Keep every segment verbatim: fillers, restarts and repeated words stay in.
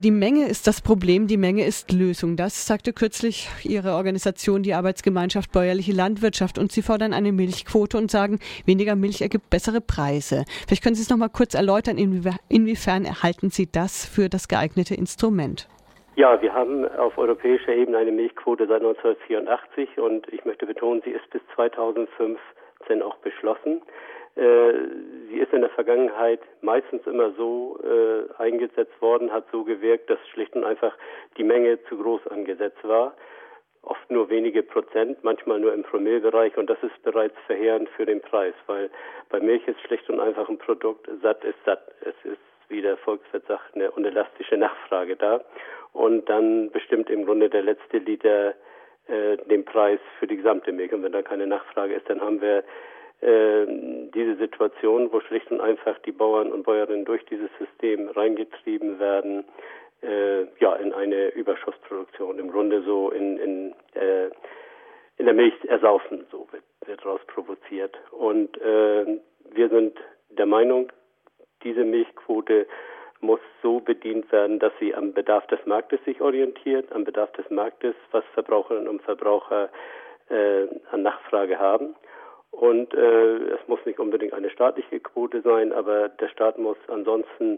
Die Menge ist das Problem, die Menge ist Lösung. Das sagte kürzlich Ihre Organisation, die Arbeitsgemeinschaft Bäuerliche Landwirtschaft. Und Sie fordern eine Milchquote und sagen, weniger Milch ergibt bessere Preise. Vielleicht können Sie es noch mal kurz erläutern, inwiefern erhalten Sie das für das geeignete Instrument? Ja, wir haben auf europäischer Ebene eine Milchquote seit neunzehnhundertvierundachtzig und ich möchte betonen, sie ist bis zweitausendfünfzehn auch beschlossen. Äh, sie ist in der Vergangenheit meistens immer so äh, eingesetzt worden, hat so gewirkt, dass schlicht und einfach die Menge zu groß angesetzt war. Oft nur wenige Prozent, manchmal nur im Promillebereich und das ist bereits verheerend für den Preis, weil bei Milch ist schlicht und einfach ein Produkt, satt ist satt. Es ist, wie der Volkswirt sagt, eine unelastische Nachfrage da und dann bestimmt im Grunde der letzte Liter äh, den Preis für die gesamte Milch und wenn da keine Nachfrage ist, dann haben wir diese Situation, wo schlicht und einfach die Bauern und Bäuerinnen durch dieses System reingetrieben werden, äh, ja, in eine Überschussproduktion, im Grunde so in, in, äh, in der Milch ersaufen, so wird, wird daraus provoziert. Und äh, wir sind der Meinung, diese Milchquote muss so bedient werden, dass sie am Bedarf des Marktes sich orientiert, am Bedarf des Marktes, was Verbraucherinnen und Verbraucher äh, an Nachfrage haben. Und äh, es muss nicht unbedingt eine staatliche Quote sein, aber der Staat muss ansonsten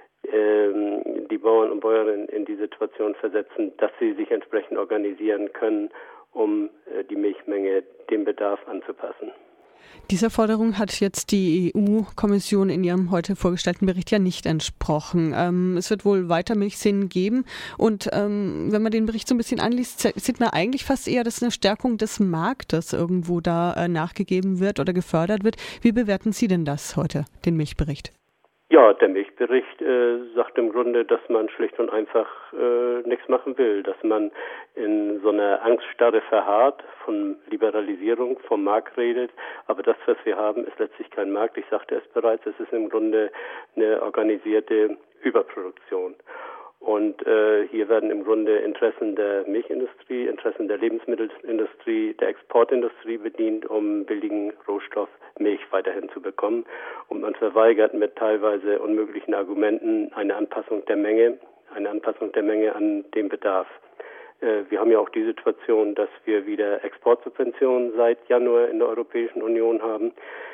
ähm, die Bauern und Bäuerinnen in die Situation versetzen, dass sie sich entsprechend organisieren können, um äh, die Milchmenge dem Bedarf anzupassen. Dieser Forderung hat jetzt die E U-Kommission in ihrem heute vorgestellten Bericht ja nicht entsprochen. Ähm, es wird wohl weiter Milchszenen geben und ähm, wenn man den Bericht so ein bisschen anliest, sieht man eigentlich fast eher, dass eine Stärkung des Marktes irgendwo da äh, nachgegeben wird oder gefördert wird. Wie bewerten Sie denn das heute, den Milchbericht? Ja, der Milchbericht äh, sagt im Grunde, dass man schlicht und einfach äh, nichts machen will, dass man in so einer Angststarre verharrt, von Liberalisierung, vom Markt redet. Aber das, was wir haben, ist letztlich kein Markt. Ich sagte es bereits, es ist im Grunde eine organisierte Überproduktion. Und äh, hier werden im Grunde Interessen der Milchindustrie, Interessen der Lebensmittelindustrie, der Exportindustrie bedient, um billigen Rohstoff Milch weiterhin zu bekommen. Und man verweigert mit teilweise unmöglichen Argumenten eine Anpassung der Menge, eine Anpassung der Menge an den Bedarf. Äh, wir haben ja auch die Situation, dass wir wieder Exportsubventionen seit Januar in der Europäischen Union haben.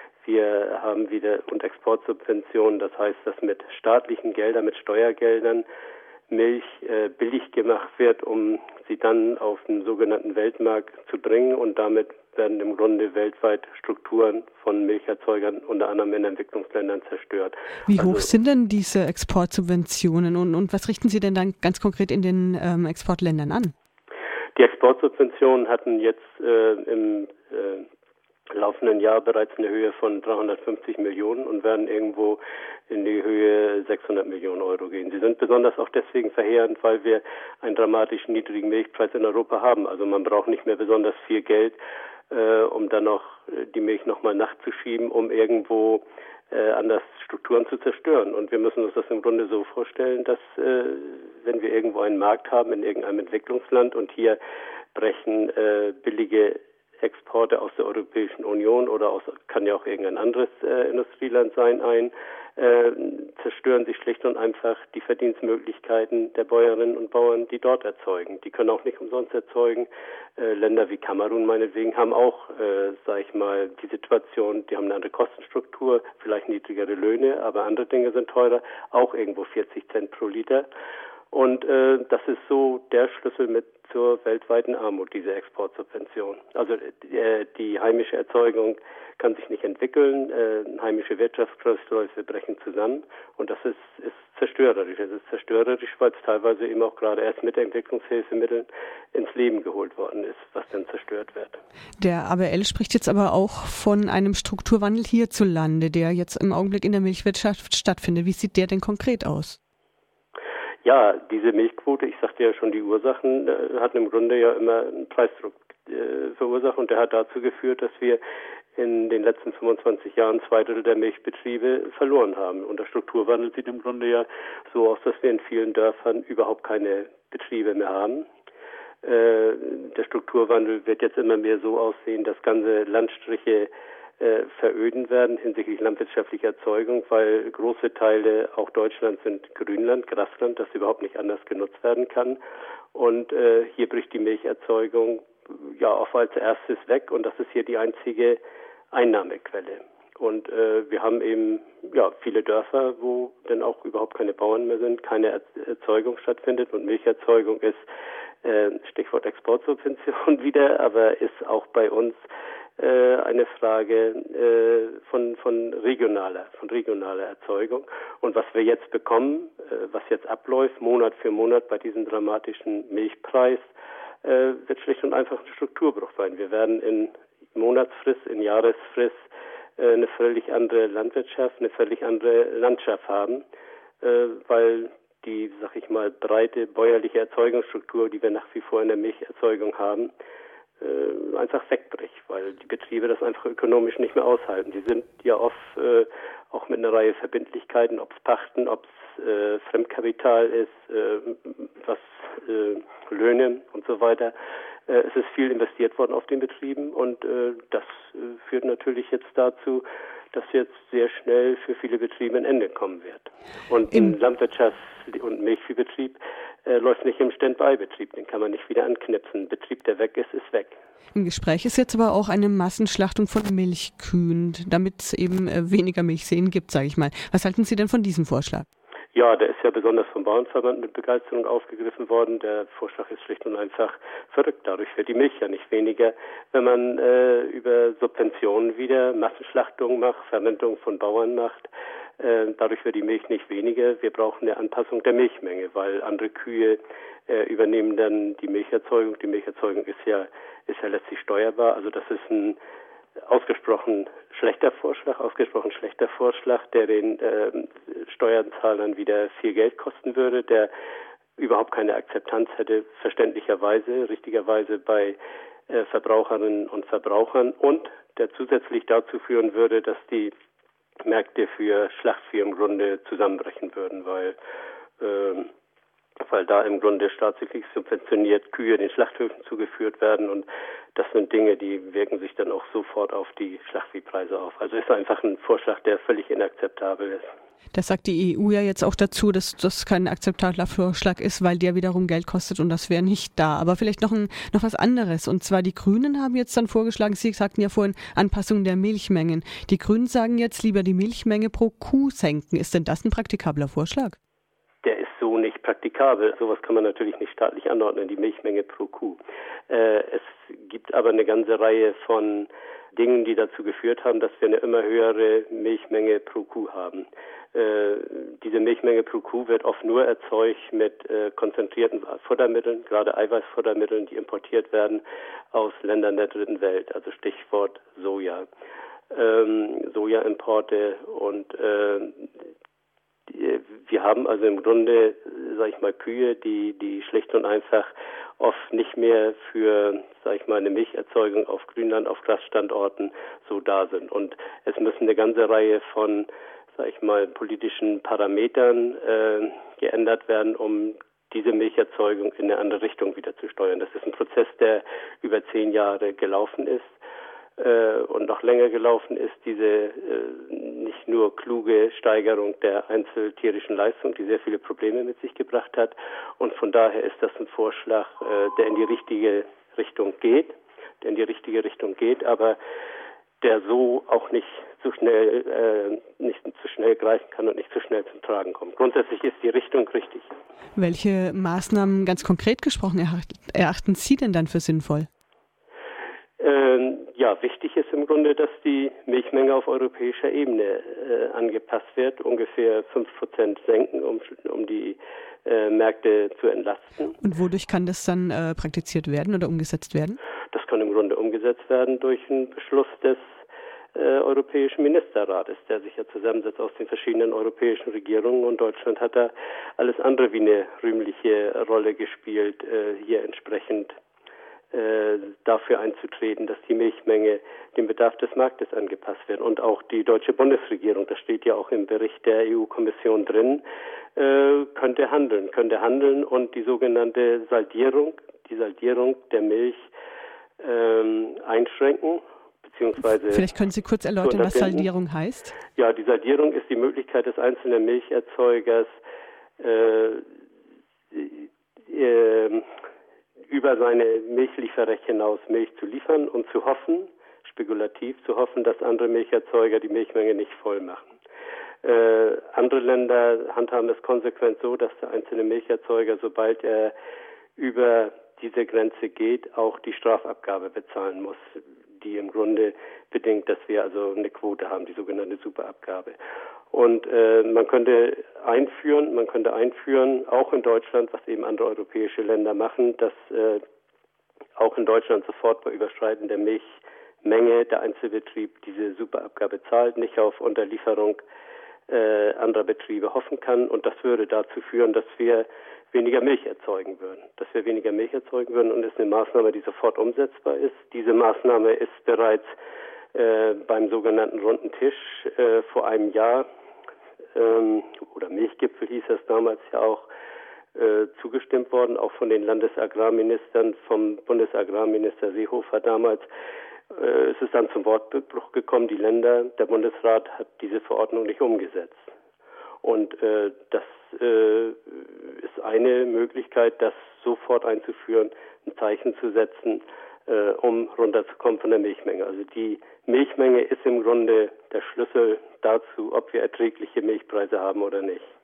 Wir haben wieder und Exportsubventionen, das heißt, dass mit staatlichen Geldern, mit Steuergeldern Milch äh, billig gemacht wird, um sie dann auf den sogenannten Weltmarkt zu bringen und damit werden im Grunde weltweit Strukturen von Milcherzeugern unter anderem in Entwicklungsländern zerstört. Wie hoch also, sind denn diese Exportsubventionen und, und was richten Sie denn dann ganz konkret in den ähm, Exportländern an? Die Exportsubventionen hatten jetzt äh, im äh, laufenden Jahr bereits eine Höhe von dreihundertfünfzig Millionen und werden irgendwo in die Höhe sechshundert Millionen Euro gehen. Sie sind besonders auch deswegen verheerend, weil wir einen dramatisch niedrigen Milchpreis in Europa haben. Also man braucht nicht mehr besonders viel Geld, äh, um dann noch die Milch nochmal nachzuschieben, um irgendwo äh, anders Strukturen zu zerstören. Und wir müssen uns das im Grunde so vorstellen, dass äh, wenn wir irgendwo einen Markt haben in irgendeinem Entwicklungsland und hier brechen äh, billige Exporte aus der Europäischen Union oder aus, kann ja auch irgendein anderes äh, Industrieland sein, ein, äh, zerstören sich schlicht und einfach die Verdienstmöglichkeiten der Bäuerinnen und Bauern, die dort erzeugen. Die können auch nicht umsonst erzeugen. Äh, Länder wie Kamerun meinetwegen haben auch, äh, sag ich mal, die Situation, die haben eine andere Kostenstruktur, vielleicht niedrigere Löhne, aber andere Dinge sind teurer, auch irgendwo vierzig Cent pro Liter. Und äh, das ist so der Schlüssel mit zur weltweiten Armut, diese Exportsubvention. Also äh, die heimische Erzeugung kann sich nicht entwickeln, äh, heimische Wirtschaftskreisläufe brechen zusammen und das ist, ist zerstörerisch. Es ist zerstörerisch, weil es teilweise eben auch gerade erst mit Entwicklungshilfemitteln ins Leben geholt worden ist, was dann zerstört wird. Der A B L spricht jetzt aber auch von einem Strukturwandel hierzulande, der jetzt im Augenblick in der Milchwirtschaft stattfindet. Wie sieht der denn konkret aus? Ja, diese Milchquote, ich sagte ja schon, die Ursachen äh, hatten im Grunde ja immer einen Preisdruck äh, verursacht und der hat dazu geführt, dass wir in den letzten fünfundzwanzig Jahren zwei Drittel der Milchbetriebe verloren haben. Und der Strukturwandel sieht im Grunde ja so aus, dass wir in vielen Dörfern überhaupt keine Betriebe mehr haben. Äh, der Strukturwandel wird jetzt immer mehr so aussehen, dass ganze Landstriche äh, veröden werden hinsichtlich landwirtschaftlicher Erzeugung, weil große Teile auch Deutschlands sind Grünland, Grasland, das überhaupt nicht anders genutzt werden kann. Und äh, hier bricht die Milcherzeugung ja oft als erstes weg und das ist hier die einzige Einnahmequelle. Und äh, wir haben eben ja viele Dörfer, wo dann auch überhaupt keine Bauern mehr sind, keine Erzeugung stattfindet und Milcherzeugung ist äh, Stichwort Exportsubvention wieder, aber ist auch bei uns äh, eine Frage äh, von von regionaler von regionaler Erzeugung. Und was wir jetzt bekommen, äh, was jetzt abläuft, Monat für Monat bei diesem dramatischen Milchpreis, äh, wird schlicht und einfach ein Strukturbruch sein. Wir werden in Monatsfrist, in Jahresfrist eine völlig andere Landwirtschaft, eine völlig andere Landschaft haben, äh, weil die, sag ich mal, breite bäuerliche Erzeugungsstruktur, die wir nach wie vor in der Milcherzeugung haben, äh, einfach wegbricht, weil die Betriebe das einfach ökonomisch nicht mehr aushalten. Die sind ja oft äh, auch mit einer Reihe Verbindlichkeiten, ob es Pachten, ob es äh, Fremdkapital ist, äh, was äh, Löhne und so weiter. Es ist viel investiert worden auf den Betrieben und äh, das äh, führt natürlich jetzt dazu, dass jetzt sehr schnell für viele Betriebe ein Ende kommen wird. Und ein Landwirtschafts- und Milchviehbetrieb äh, läuft nicht im Stand-by-Betrieb, den kann man nicht wieder anknipsen. Ein Betrieb, der weg ist, ist weg. Im Gespräch ist jetzt aber auch eine Massenschlachtung von Milchkühen, damit es eben äh, weniger Milchseen gibt, sage ich mal. Was halten Sie denn von diesem Vorschlag? Ja, der ist ja besonders vom Bauernverband mit Begeisterung aufgegriffen worden. Der Vorschlag ist schlicht und einfach verrückt. Dadurch wird die Milch ja nicht weniger. Wenn man äh, über Subventionen wieder Massenschlachtung macht, Verrentung von Bauern macht, äh, dadurch wird die Milch nicht weniger. Wir brauchen eine Anpassung der Milchmenge, weil andere Kühe äh, übernehmen dann die Milcherzeugung. Die Milcherzeugung ist ja, ist ja letztlich steuerbar. Also das ist ein ausgesprochen schlechter Vorschlag, ausgesprochen schlechter Vorschlag, der den äh, Steuerzahlern wieder viel Geld kosten würde, der überhaupt keine Akzeptanz hätte, verständlicherweise, richtigerweise bei äh, Verbraucherinnen und Verbrauchern und der zusätzlich dazu führen würde, dass die Märkte für Schlachtvieh im Grunde zusammenbrechen würden, weil äh, weil da im Grunde staatlich subventioniert Kühe den Schlachthöfen zugeführt werden und das sind Dinge, die wirken sich dann auch sofort auf die Schlachtviehpreise auf. Also ist einfach ein Vorschlag, der völlig inakzeptabel ist. Das sagt die E U ja jetzt auch dazu, dass das kein akzeptabler Vorschlag ist, weil der wiederum Geld kostet und das wäre nicht da. Aber vielleicht noch, ein, noch was anderes. Und zwar die Grünen haben jetzt dann vorgeschlagen, Sie sagten ja vorhin, Anpassung der Milchmengen. Die Grünen sagen jetzt lieber die Milchmenge pro Kuh senken. Ist denn das ein praktikabler Vorschlag? Der ist so nicht praktikabel. Sowas kann man natürlich nicht staatlich anordnen, die Milchmenge pro Kuh. Äh, es gibt aber eine ganze Reihe von Dingen, die dazu geführt haben, dass wir eine immer höhere Milchmenge pro Kuh haben. Äh, diese Milchmenge pro Kuh wird oft nur erzeugt mit äh, konzentrierten Futtermitteln, gerade Eiweißfuttermitteln, die importiert werden aus Ländern der dritten Welt, also Stichwort Soja. Ähm, Sojaimporte und äh, wir haben also im Grunde, sag ich mal, Kühe, die, die schlicht und einfach oft nicht mehr für, sag ich mal, eine Milcherzeugung auf Grünland, auf Grasstandorten so da sind. Und es müssen eine ganze Reihe von, sag ich mal, politischen Parametern äh, geändert werden, um diese Milcherzeugung in eine andere Richtung wieder zu steuern. Das ist ein Prozess, der über zehn Jahre gelaufen ist. Und noch länger gelaufen ist diese äh, nicht nur kluge Steigerung der einzeltierischen Leistung, die sehr viele Probleme mit sich gebracht hat. Und von daher ist das ein Vorschlag, äh, der in die richtige Richtung geht, der in die richtige Richtung geht, aber der so auch nicht so schnell, äh, nicht zu schnell greifen kann und nicht zu schnell zum Tragen kommt. Grundsätzlich ist die Richtung richtig. Welche Maßnahmen ganz konkret gesprochen erachten Sie denn dann für sinnvoll? Ähm, ja, wichtig ist im Grunde, dass die Milchmenge auf europäischer Ebene äh, angepasst wird, ungefähr fünf Prozent senken, um, um die äh, Märkte zu entlasten. Und wodurch kann das dann äh, praktiziert werden oder umgesetzt werden? Das kann im Grunde umgesetzt werden durch einen Beschluss des äh, Europäischen Ministerrates, der sich ja zusammensetzt aus den verschiedenen europäischen Regierungen, und Deutschland hat da alles andere wie eine rühmliche Rolle gespielt, äh, hier entsprechend dafür einzutreten, dass die Milchmenge dem Bedarf des Marktes angepasst wird. Und auch die deutsche Bundesregierung, das steht ja auch im Bericht der E U-Kommission drin, äh, könnte handeln, könnte handeln und die sogenannte Saldierung, die Saldierung der Milch ähm, einschränken beziehungsweise... Vielleicht können Sie kurz erläutern, was Saldierung heißt? Ja, die Saldierung ist die Möglichkeit des einzelnen Milcherzeugers, äh, äh, über seine Milchlieferrecht hinaus Milch zu liefern und zu hoffen, spekulativ zu hoffen, dass andere Milcherzeuger die Milchmenge nicht voll machen. Äh, andere Länder handhaben es konsequent so, dass der einzelne Milcherzeuger, sobald er über diese Grenze geht, auch die Strafabgabe bezahlen muss, die im Grunde bedingt, dass wir also eine Quote haben, die sogenannte Superabgabe. Und äh, man könnte einführen, man könnte einführen, auch in Deutschland, was eben andere europäische Länder machen, dass äh, auch in Deutschland sofort bei Überschreiten der Milchmenge der Einzelbetrieb diese Superabgabe zahlt, nicht auf Unterlieferung äh, anderer Betriebe hoffen kann. Und das würde dazu führen, dass wir weniger Milch erzeugen würden. Dass wir weniger Milch erzeugen würden und ist eine Maßnahme, die sofort umsetzbar ist. Diese Maßnahme ist bereits äh, beim sogenannten Runden Tisch äh, vor einem Jahr ähm, oder Milchgipfel hieß es damals ja auch, äh, zugestimmt worden, auch von den Landesagrarministern, vom Bundesagrarminister Seehofer damals. Äh, es ist dann zum Wortbruch gekommen, die Länder, der Bundesrat hat diese Verordnung nicht umgesetzt. Und äh, das äh, ist eine Möglichkeit, das sofort einzuführen, ein Zeichen zu setzen, äh, um runterzukommen von der Milchmenge. Also die Milchmenge ist im Grunde der Schlüssel dazu, ob wir erträgliche Milchpreise haben oder nicht.